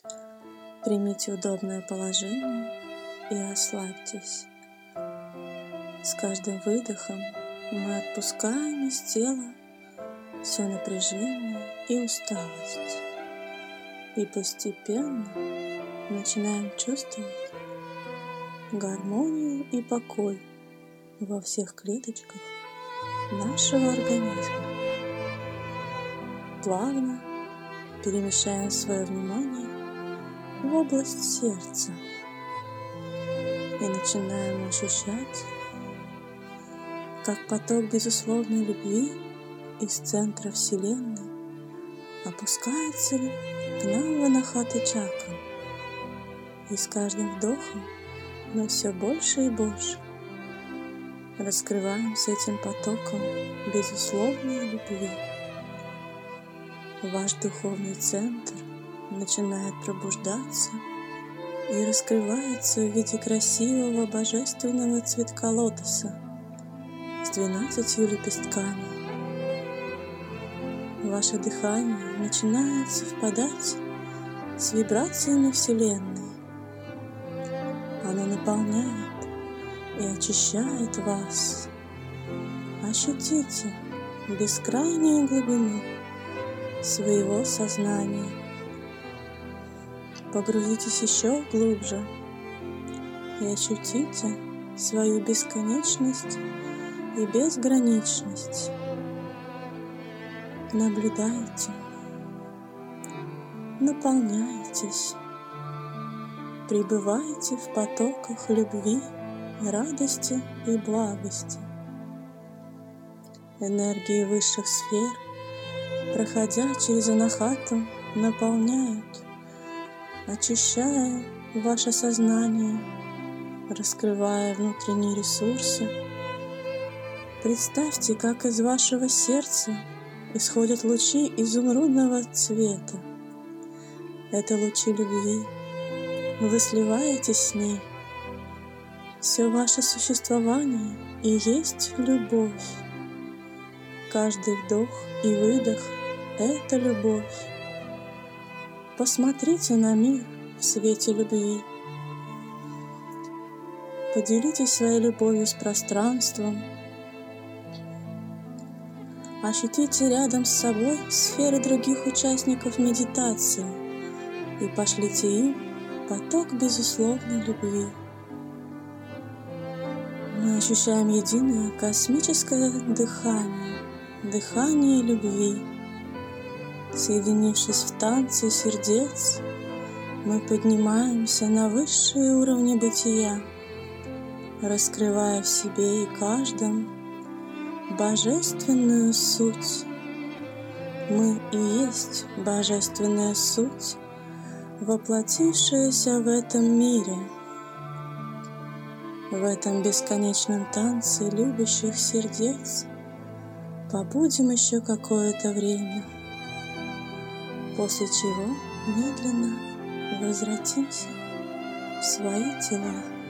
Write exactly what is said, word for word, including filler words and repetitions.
Примите удобное положение и расслабьтесь. С каждым выдохом мы отпускаем из тела все напряжение и усталость. И постепенно начинаем чувствовать гармонию и покой во всех клеточках нашего организма. Плавно перемещаем свое внимание в область сердца и начинаем ощущать, как поток безусловной любви из центра Вселенной опускается к нам в анахата чакру. И с каждым вдохом мы все больше и больше раскрываемся этим потоком безусловной любви. Ваш духовный центр начинает пробуждаться и раскрывается в виде красивого божественного цветка лотоса с двенадцатью лепестками. Ваше дыхание начинает совпадать с вибрациями Вселенной. Оно наполняет и очищает вас. Ощутите бескрайнюю глубину своего сознания. Погрузитесь еще глубже и ощутите свою бесконечность и безграничность. Наблюдайте, наполняйтесь, пребывайте в потоках любви, радости и благости. Энергии высших сфер, проходя через анахату, наполняют, очищая ваше сознание, раскрывая внутренние ресурсы. Представьте, как из вашего сердца исходят лучи изумрудного цвета. Это лучи любви. Вы сливаетесь с ней. Все ваше существование и есть любовь. Каждый вдох и выдох — это любовь. Посмотрите на мир в свете любви. Поделитесь своей любовью с пространством. Ощутите рядом с собой сферы других участников медитации и пошлите им поток безусловной любви. Мы ощущаем единое космическое дыхание, дыхание любви. Соединившись в танце сердец, мы поднимаемся на высшие уровни бытия, раскрывая в себе и каждом божественную суть. Мы и есть божественная суть, воплотившаяся в этом мире, в этом бесконечном танце любящих сердец. Побудем еще какое-то время, после чего медленно возвратимся в свои тела.